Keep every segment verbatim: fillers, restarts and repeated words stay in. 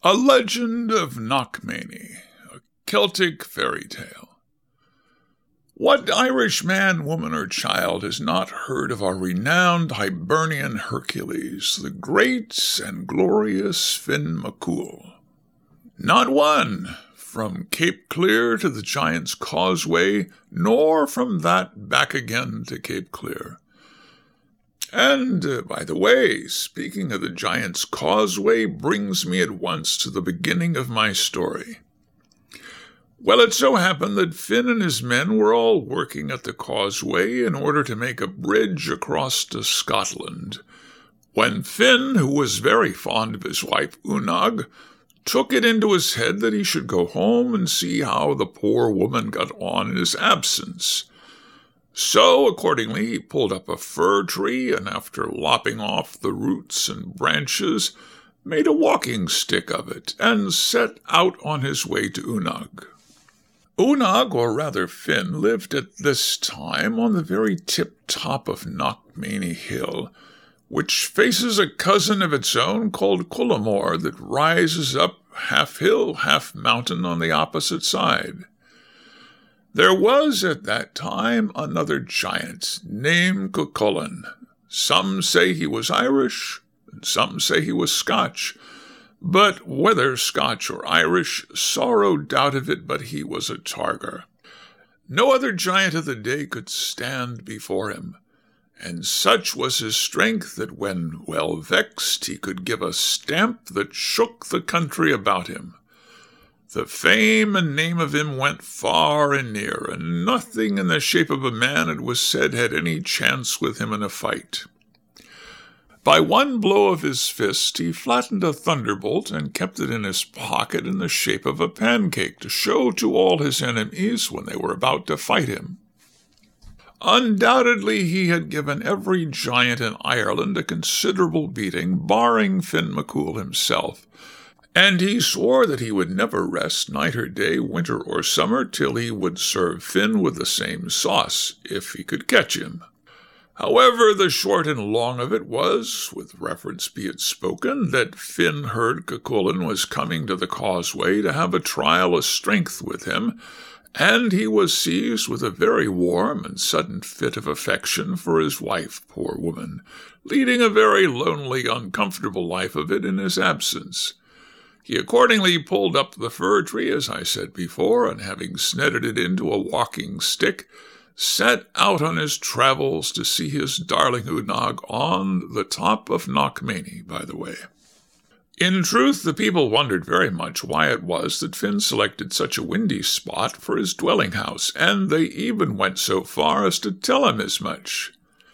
A Legend of Knockmany, a Celtic fairy tale. What Irish man, woman, or child has not heard of our renowned Hibernian Hercules, the great and glorious Finn McCool? Not one, from Cape Clear to the Giant's Causeway, nor from that back again to Cape Clear. And, uh, by the way, speaking of the Giant's Causeway brings me at once to the beginning of my story. Well, it so happened that Finn and his men were all working at the causeway in order to make a bridge across to Scotland, when Finn, who was very fond of his wife Unag, took it into his head that he should go home and see how the poor woman got on in his absence. So, accordingly, he pulled up a fir tree, and after lopping off the roots and branches, made a walking stick of it, and set out on his way to Unag. Unag, or rather Finn, lived at this time on the very tip-top of Knockmany Hill, which faces a cousin of its own called Cullimore that rises up half hill, half mountain on the opposite side. There was at that time another giant named Cuchulainn. Some say he was Irish, and some say he was Scotch. But whether Scotch or Irish, sorrow doubt of it, but he was a targer. No other giant of the day could stand before him, and such was his strength that when well vexed he could give a stamp that shook the country about him. The fame and name of him went far and near, and nothing in the shape of a man, it was said, had any chance with him in a fight. By one blow of his fist he flattened a thunderbolt and kept it in his pocket in the shape of a pancake to show to all his enemies when they were about to fight him. Undoubtedly he had given every giant in Ireland a considerable beating, barring Finn McCool himself, and he swore that he would never rest night or day, winter or summer, till he would serve Finn with the same sauce, if he could catch him. However, the short and long of it was, with reference be it spoken, that Finn heard Cuchulainn was coming to the causeway to have a trial of strength with him, and he was seized with a very warm and sudden fit of affection for his wife, poor woman, leading a very lonely, uncomfortable life of it in his absence. He accordingly pulled up the fir tree, as I said before, and having snedded it into a walking stick, set out on his travels to see his darling Unag on the top of Knockmany, by the way. In truth, the people wondered very much why it was that Finn selected such a windy spot for his dwelling-house, and they even went so far as to tell him as much.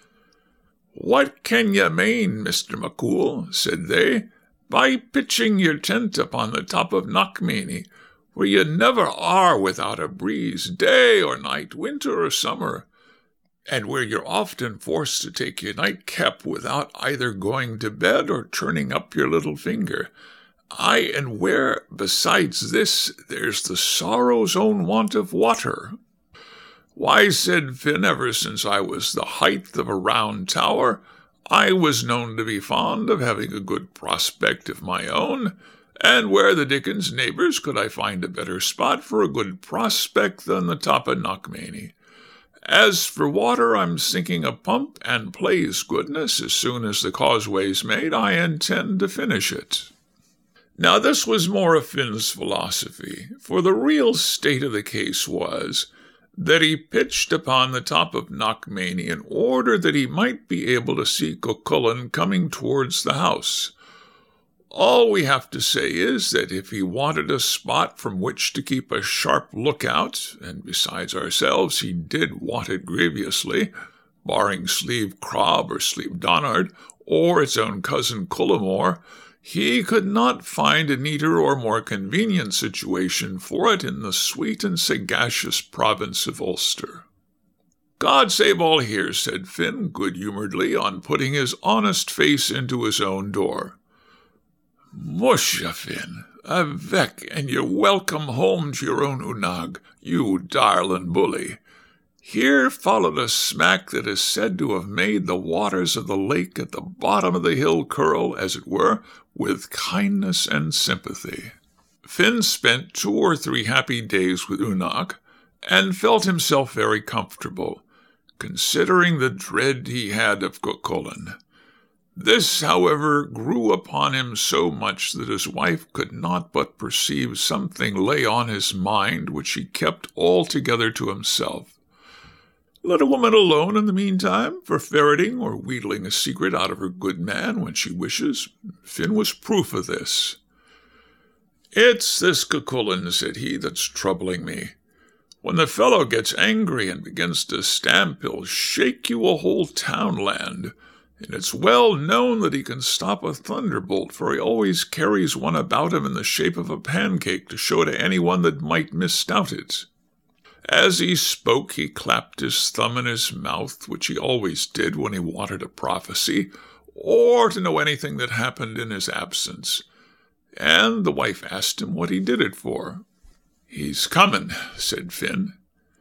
"What can ye mane, Mister McCool," said they, "by pitching your tent upon the top of Knockmany, where you never are without a breeze, day or night, winter or summer, and where you're often forced to take your nightcap without either going to bed or turning up your little finger? Aye, and where, besides this, there's the sorrow's own want of water." "Why," said Finn, "ever since I was the height of a round tower, I was known to be fond of having a good prospect of my own, and where the dickens neighbours could I find a better spot for a good prospect than the top of Knockmany? As for water, I'm sinking a pump, and plaise goodness, as soon as the causeway's made, I intend to finish it." Now this was more of Finn's philosophy, for the real state of the case was that he pitched upon the top of Knockmany in order that he might be able to see Cuchulainn coming towards the house. All we have to say is that if he wanted a spot from which to keep a sharp lookout, and besides ourselves he did want it grievously, barring Slieve Crabbe or Slieve Donard, or its own cousin Cullimore, he could not find a neater or more convenient situation for it in the sweet and sagacious province of Ulster. "God save all here," said Finn good-humouredly, on putting his honest face into his own door. "Musha, Finn, avec, and you're welcome home to your own Unag, you darlin' bully. Here followed a smack that is said to have made the waters of the lake at the bottom of the hill curl, as it were, with kindness and sympathy. Finn spent two or three happy days with Unnach, and felt himself very comfortable, considering the dread he had of Cuchulainn. This, however, grew upon him so much that his wife could not but perceive something lay on his mind which he kept altogether to himself. Let a woman alone in the meantime, for ferreting or wheedling a secret out of her good man when she wishes. Finn was proof of this. "It's this Cuchulainn," said he, "that's troubling me. When the fellow gets angry and begins to stamp, he'll shake you a whole townland, and it's well known that he can stop a thunderbolt, for he always carries one about him in the shape of a pancake to show to anyone that might misdoubt it." As he spoke, he clapped his thumb in his mouth, which he always did when he wanted a prophecy, or to know anything that happened in his absence. And the wife asked him what he did it for. "He's coming," said Finn.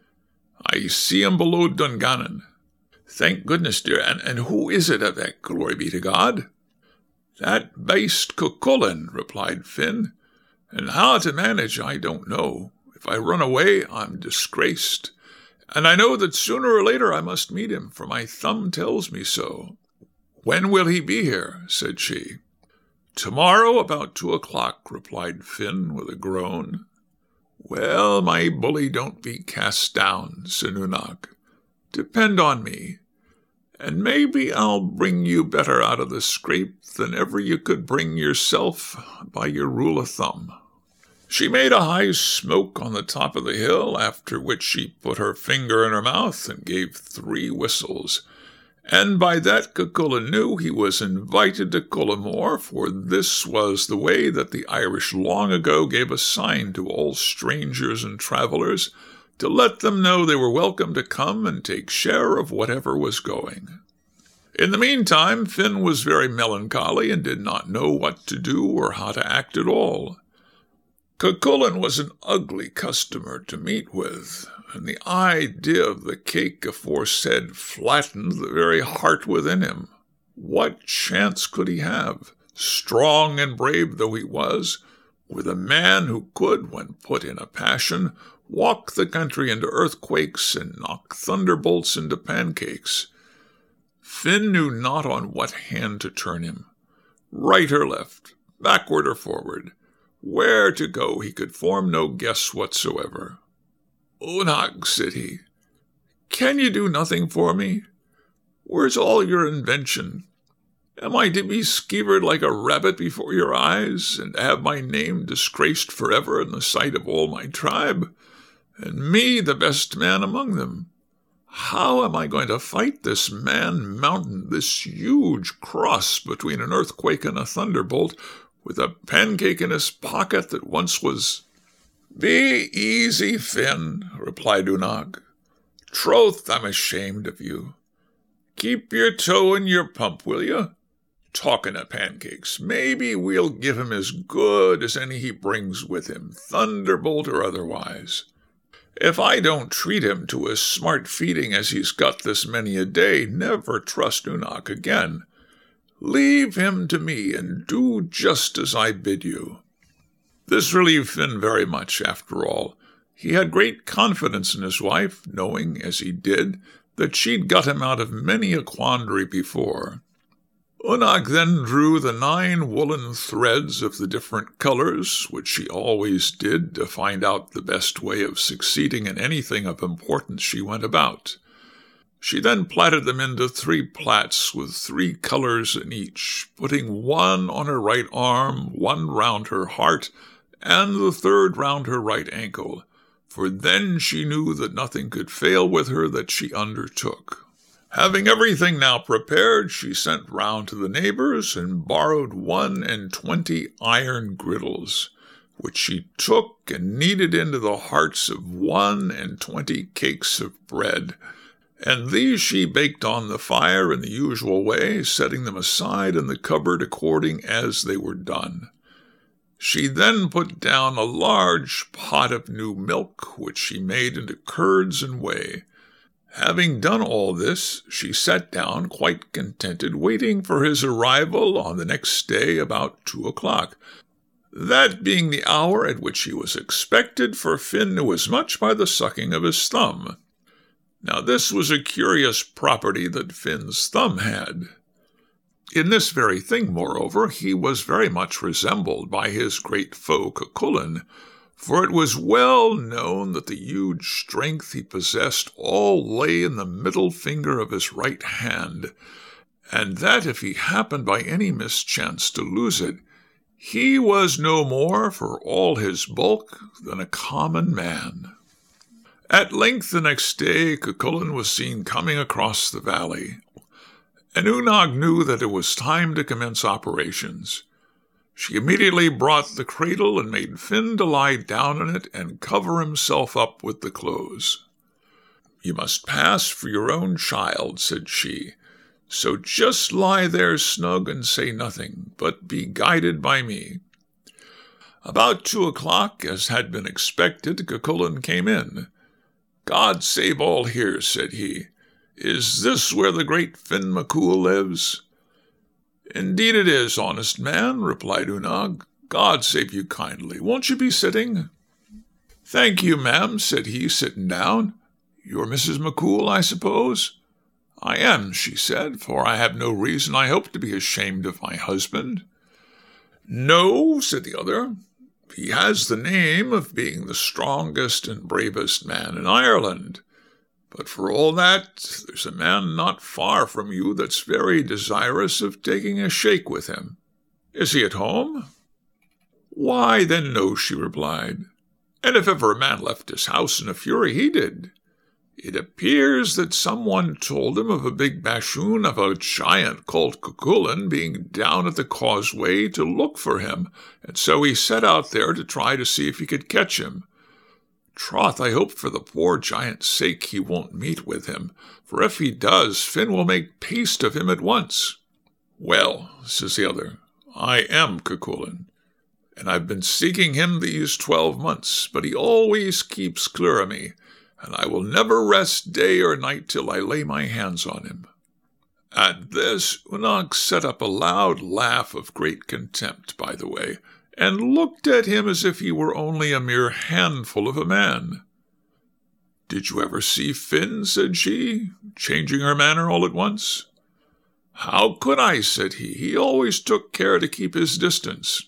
"I see him below Dungannon." "Thank goodness, dear. And, and who is it of that, glory be to God?" "That baste Cuchulainn," replied Finn. "And how to manage I don't know. If I run away, I'm disgraced. And I know that sooner or later I must meet him, for my thumb tells me so." "When will he be here?" said she. "Tomorrow about two o'clock," replied Finn with a groan. "Well, my bully, don't be cast down," said Unnach. "Depend on me, and maybe I'll bring you better out of the scrape than ever you could bring yourself by your rule of thumb." She made a high smoke on the top of the hill, after which she put her finger in her mouth and gave three whistles. And by that Cuchulainn knew he was invited to Cullamore, for this was the way that the Irish long ago gave a sign to all strangers and travellers, to let them know they were welcome to come and take share of whatever was going. In the meantime, Finn was very melancholy and did not know what to do or how to act at all. Cuchulainn was an ugly customer to meet with, and the idea of the cake aforesaid flattened the very heart within him. What chance could he have, strong and brave though he was, with a man who could, when put in a passion, walk the country into earthquakes and knock thunderbolts into pancakes? Finn knew not on what hand to turn him, right or left, backward or forward. Where to go he could form no guess whatsoever. "Unnach," said he, "can you do nothing for me? Where's all your invention? Am I to be skeevered like a rabbit before your eyes, and have my name disgraced forever in the sight of all my tribe, and me the best man among them? How am I going to fight this man-mountain, this huge cross between an earthquake and a thunderbolt, with a pancake in his pocket that once was—" "Be easy, Finn," replied Unnach. "Troth, I'm ashamed of you. Keep your toe in your pump, will you? Talking of pancakes, maybe we'll give him as good as any he brings with him, thunderbolt or otherwise. If I don't treat him to as smart feeding as he's got this many a day, never trust Unnach again. Leave him to me, and do just as I bid you." This relieved Finn very much, after all. He had great confidence in his wife, knowing, as he did, that she'd got him out of many a quandary before. Unnach then drew the nine woolen threads of the different colors, which she always did to find out the best way of succeeding in anything of importance she went about. She then plaited them into three plaits with three colors in each, putting one on her right arm, one round her heart, and the third round her right ankle, for then she knew that nothing could fail with her that she undertook. Having everything now prepared, she sent round to the neighbors and borrowed one and twenty iron griddles, which she took and kneaded into the hearts of one and twenty cakes of bread, and these she baked on the fire in the usual way, setting them aside in the cupboard according as they were done. She then put down a large pot of new milk, which she made into curds and whey, Having done all this, she sat down quite contented, waiting for his arrival on the next day about two o'clock, that being the hour at which he was expected, for Finn knew as much by the sucking of his thumb. Now this was a curious property that Finn's thumb had. In this very thing, moreover, he was very much resembled by his great foe Cucullin, for it was well known that the huge strength he possessed all lay in the middle finger of his right hand, and that if he happened by any mischance to lose it, he was no more, for all his bulk, than a common man. At length the next day Cucullin was seen coming across the valley, and Oonagh knew that it was time to commence operations. She immediately brought the cradle and made Finn to lie down in it and cover himself up with the clothes. "You must pass for your own child," said she, "so just lie there snug and say nothing, but be guided by me." About two o'clock, as had been expected, Cucullin came in. "God save all here," said he. "Is this where the great Finn McCool lives?" "Indeed it is, honest man," replied Oonagh. "God save you kindly. Won't you be sitting?" "Thank you, ma'am," said he, sitting down. "You're Missus McCool, I suppose?" "I am," she said, "for I have no reason, I hope, to be ashamed of my husband." "No," said the other. "He has the name of being the strongest and bravest man in Ireland. But for all that, there's a man not far from you that's very desirous of taking a shake with him. Is he at home?" "Why, then no," she replied. "And if ever a man left his house in a fury, he did. It appears that someone told him of a big bashoon of a giant called Cucullin being down at the causeway to look for him, and so he set out there to try to see if he could catch him. Troth, I hope for the poor giant's sake he won't meet with him, for if he does, Finn will make paste of him at once." "Well," says the other, "I am Cucullin, and I've been seeking him these twelve months, but he always keeps clear of me, and I will never rest day or night till I lay my hands on him." At this, Oonagh set up a loud laugh of great contempt, by the way, and looked at him as if he were only a mere handful of a man. "Did you ever see Finn?" said she, changing her manner all at once. "How could I?" said he. "He always took care to keep his distance."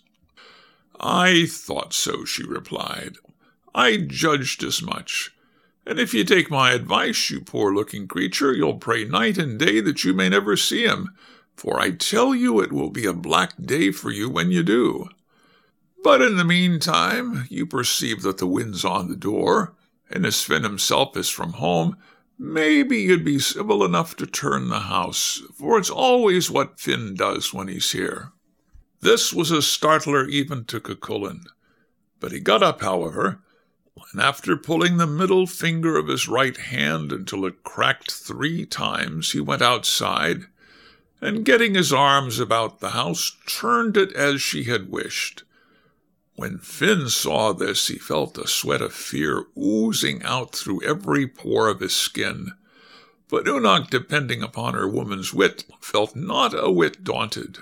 "I thought so," she replied. "I judged as much. And if you take my advice, you poor-looking creature, you'll pray night and day that you may never see him, for I tell you it will be a black day for you when you do. But in the meantime, you perceive that the wind's on the door, and as Finn himself is from home, maybe you'd be civil enough to turn the house, for it's always what Finn does when he's here." This was a startler even to Cucullin, but he got up, however, and after pulling the middle finger of his right hand until it cracked three times, he went outside, and getting his arms about the house, turned it as she had wished. When Finn saw this, he felt a sweat of fear oozing out through every pore of his skin. But Oonagh, depending upon her woman's wit, felt not a whit daunted.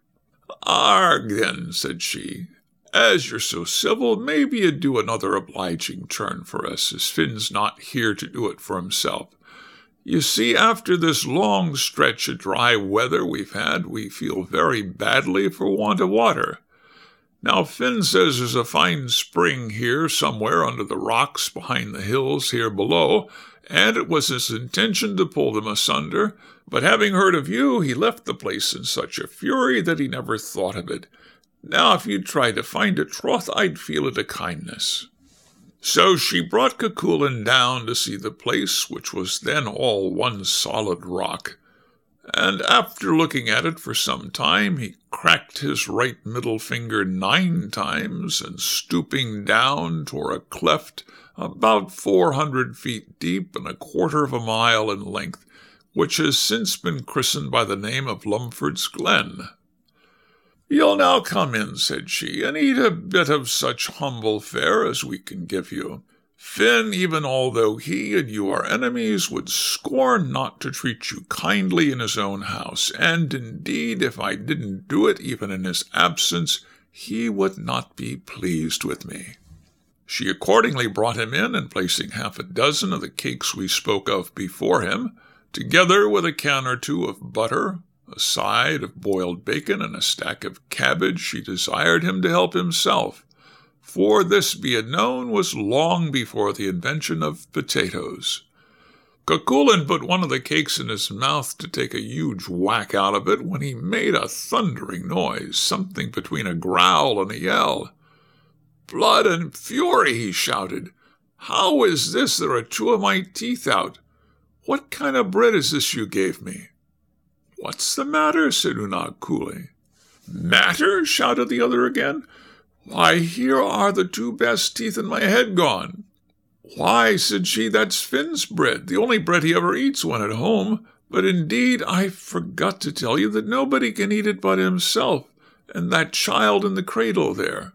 "Arg, then," said she, "as you're so civil, maybe you'd do another obliging turn for us, as Finn's not here to do it for himself. You see, after this long stretch of dry weather we've had, we feel very badly for want of water. Now, Finn says there's a fine spring here somewhere under the rocks behind the hills here below, and it was his intention to pull them asunder, but having heard of you, he left the place in such a fury that he never thought of it. Now, if you'd try to find it, troth, I'd feel it a kindness." So she brought Cucullin down to see the place, which was then all one solid rock, and after looking at it for some time, he cracked his right middle finger nine times, and stooping down, tore a cleft about four hundred feet deep and a quarter of a mile in length, which has since been christened by the name of Lumford's Glen. "You'll now come in," said she, "and eat a bit of such humble fare as we can give you. Finn, even although he and you are enemies, would scorn not to treat you kindly in his own house, and indeed, if I didn't do it even in his absence, he would not be pleased with me." She accordingly brought him in, and placing half a dozen of the cakes we spoke of before him, together with a can or two of butter, a side of boiled bacon, and a stack of cabbage, she desired him to help himself, for this, be it known, was long before the invention of potatoes. Cucullin put one of the cakes in his mouth to take a huge whack out of it, when he made a thundering noise, something between a growl and a yell. "Blood and fury!" he shouted. "How is this there are two of my teeth out? What kind of bread is this you gave me?" "What's the matter?" said Unag coolly. "Matter?" shouted the other again. "Why, here are the two best teeth in my head gone." "Why," said she, "that's Finn's bread, the only bread he ever eats when at home. But indeed I forgot to tell you that nobody can eat it but himself, and that child in the cradle there.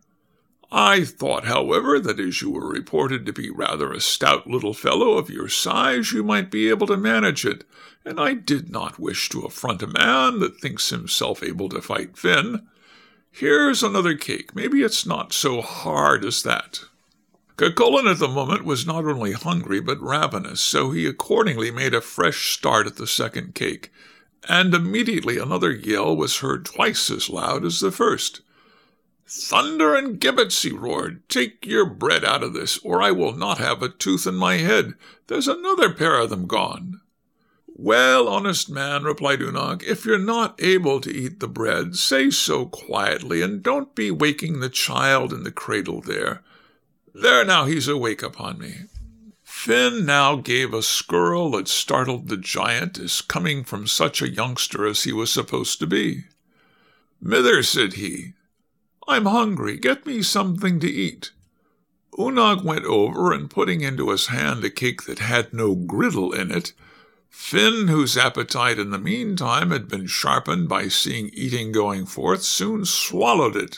I thought, however, that as you were reported to be rather a stout little fellow of your size, you might be able to manage it, and I did not wish to affront a man that thinks himself able to fight Finn. Here's another cake. Maybe it's not so hard as that." Cucullin at the moment was not only hungry but ravenous, so he accordingly made a fresh start at the second cake, and immediately another yell was heard twice as loud as the first. "Thunder and gibbets!" he roared. "Take your bread out of this, or I will not have a tooth in my head. There's another pair of them gone." "Well, honest man," replied Unag, "if you're not able to eat the bread, say so quietly, and don't be waking the child in the cradle there. There now, he's awake upon me." Finn now gave a skirl that startled the giant, as coming from such a youngster as he was supposed to be. "Mither," said he, "I'm hungry. Get me something to eat." Unag went over, and putting into his hand a cake that had no griddle in it, Finn, whose appetite in the meantime had been sharpened by seeing eating going forth, soon swallowed it.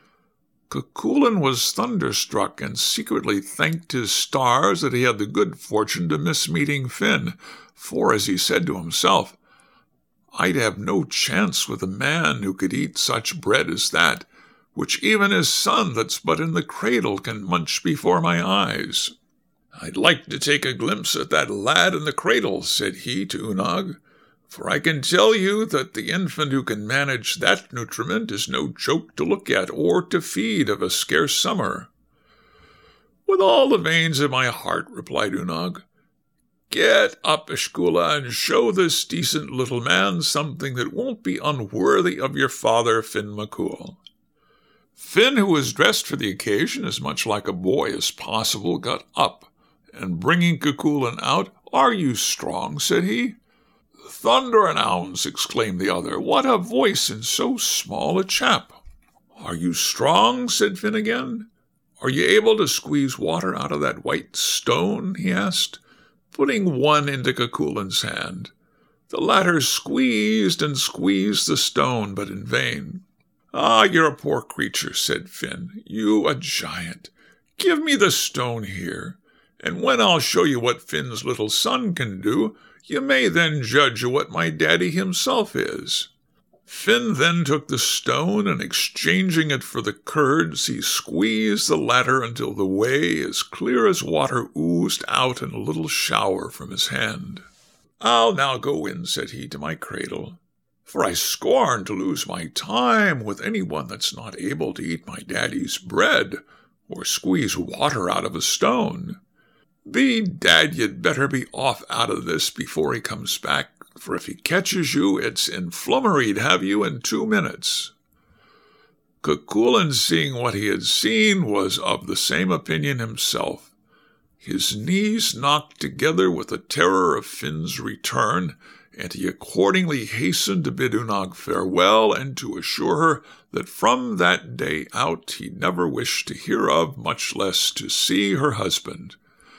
Cucullin was thunderstruck, and secretly thanked his stars that he had the good fortune to miss meeting Finn, for, as he said to himself, "I'd have no chance with a man who could eat such bread as that, which even his son that's but in the cradle can munch before my eyes." "I'd like to take a glimpse at that lad in the cradle," said he to Unag, "for I can tell you that the infant who can manage that nutriment is no joke to look at or to feed of a scarce summer." "With all the veins of my heart," replied Unag. "Get up, Escula, and show this decent little man something that won't be unworthy of your father, Finn McCool." Finn, who was dressed for the occasion as much like a boy as possible, got up, and bringing Cucullin out, "Are you strong?" said he. "Thunder and ounds!" exclaimed the other. "What a voice in so small a chap!" "Are you strong?" said Finn again. "Are you able to squeeze water out of that white stone?" he asked, putting one into Cucullin's hand. The latter squeezed and squeezed the stone, but in vain. "Ah, you're a poor creature," said Finn. "You a giant. Give me the stone here, and when I'll show you what Finn's little son can do, you may then judge of what my daddy himself is." Finn then took the stone, and exchanging it for the curds, he squeezed the latter until the whey, as clear as water, oozed out in a little shower from his hand. "I'll now go in," said he, "to my cradle, for I scorn to lose my time with any one that's not able to eat my daddy's bread, or squeeze water out of a stone. Bedad, you'd better be off out of this before he comes back, for if he catches you, it's in flummery'd have you in two minutes." Cucullin, seeing what he had seen, was of the same opinion himself. His knees knocked together with the terror of Finn's return, and he accordingly hastened to bid Unag farewell, and to assure her that from that day out he never wished to hear of, much less to see, her husband.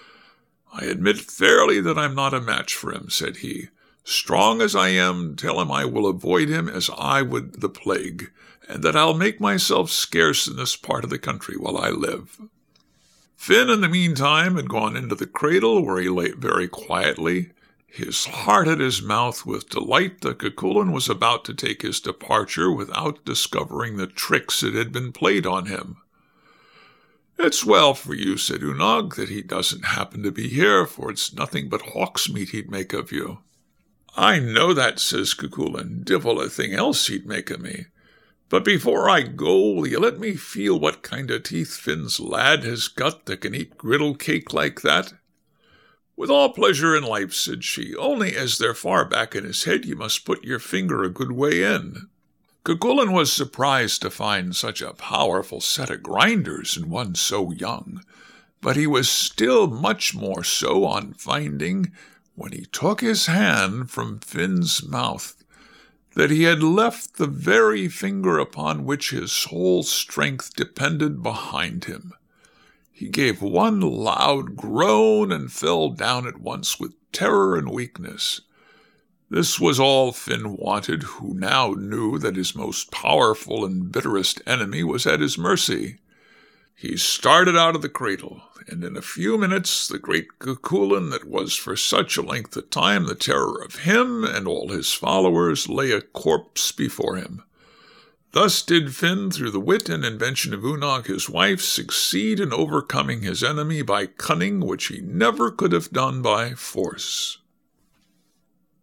"I admit fairly that I'm not a match for him," said he. "Strong as I am, tell him I will avoid him as I would the plague, and that I'll make myself scarce in this part of the country while I live." Finn, in the meantime, had gone into the cradle, where he lay very quietly, his heart at his mouth with delight that Cuchulainn was about to take his departure without discovering the tricks that had been played on him. "It's well for you," said Unnach, "that he doesn't happen to be here, for it's nothing but hawk's meat he'd make of you." "I know that," says Cuchulainn. "Divil a thing else he'd make of me. But before I go, will you let me feel what kind of teeth Finn's lad has got that can eat griddle cake like that?" "With all pleasure in life," said she, "only as they're far back in his head, you must put your finger a good way in." Cuchulainn was surprised to find such a powerful set of grinders in one so young, but he was still much more so on finding, when he took his hand from Finn's mouth, that he had left the very finger upon which his whole strength depended behind him. He gave one loud groan and fell down at once with terror and weakness. This was all Finn wanted, who now knew that his most powerful and bitterest enemy was at his mercy. He started out of the cradle, and in a few minutes the great Cuchulainn, that was for such a length of time the terror of him and all his followers, lay a corpse before him. Thus did Finn, through the wit and invention of Unnach his wife, succeed in overcoming his enemy by cunning which he never could have done by force.